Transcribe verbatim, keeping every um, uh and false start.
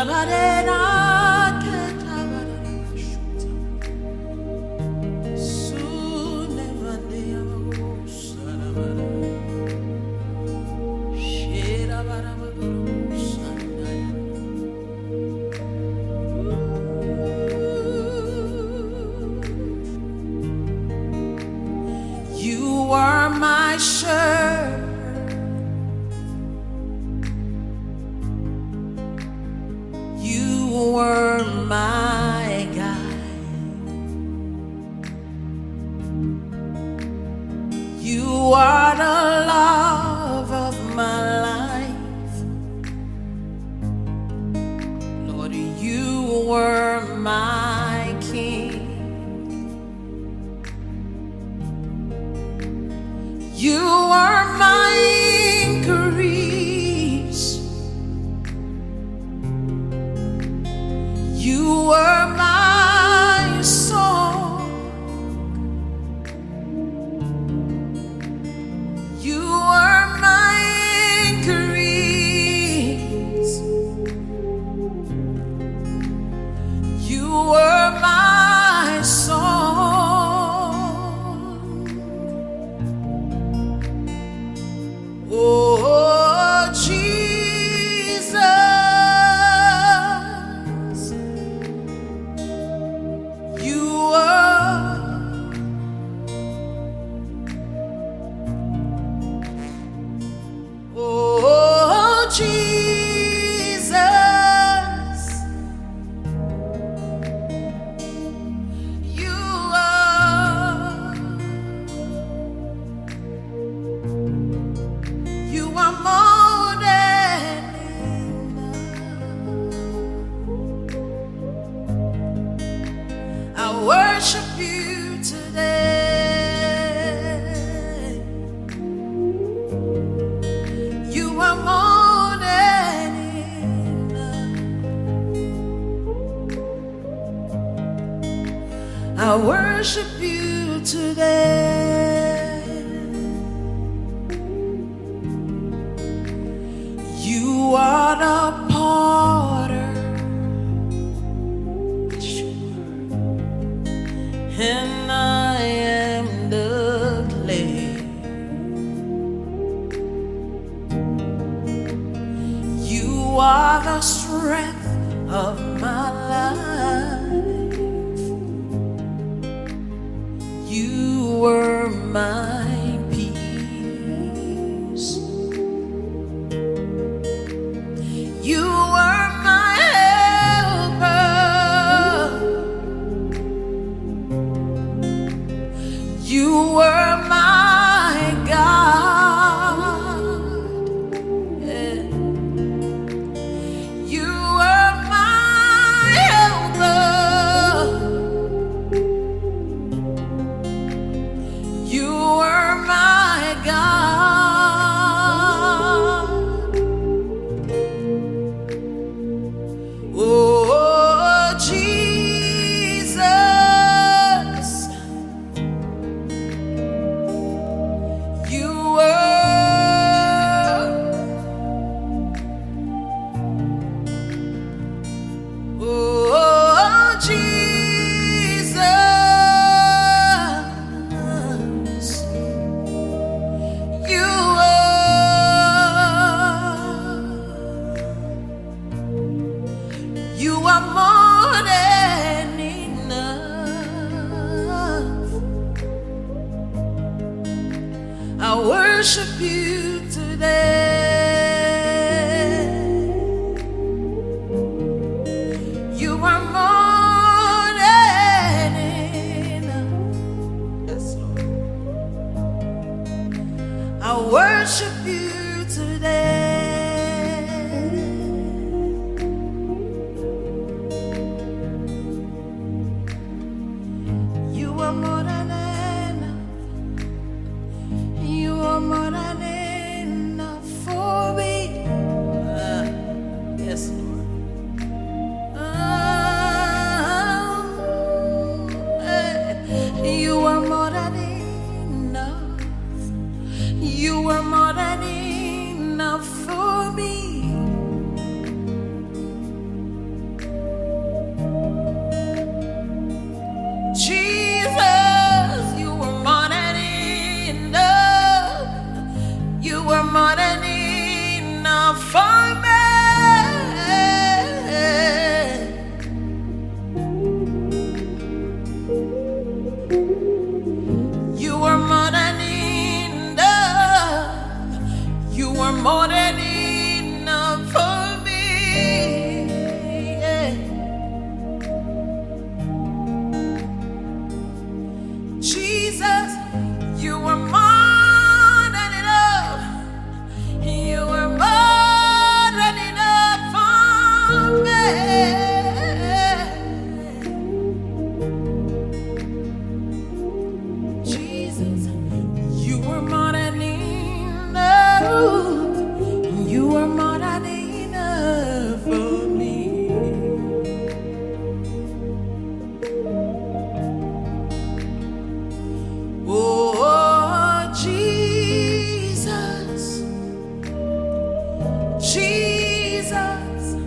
You are my shepherd. You were my guide. You are the love of my life. Lord, you were my king. You are my increase. You were my song. You are my increase. You were my song. Oh, Jesus, you are. Oh, Jesus, you are. You are more than enough. I worship you today. You are more than enough. I worship you today. You are the potter, and I am the clay. You are the strength of my life. You were my peace. You were my helper. You were my God. Yeah. You were my helper. You were my God. Oh, Jesus, you were. Oh, Jesus, you were. You are more than enough. I worship you today. You are more than enough. Yes, Lord. I worship you today. Jesus,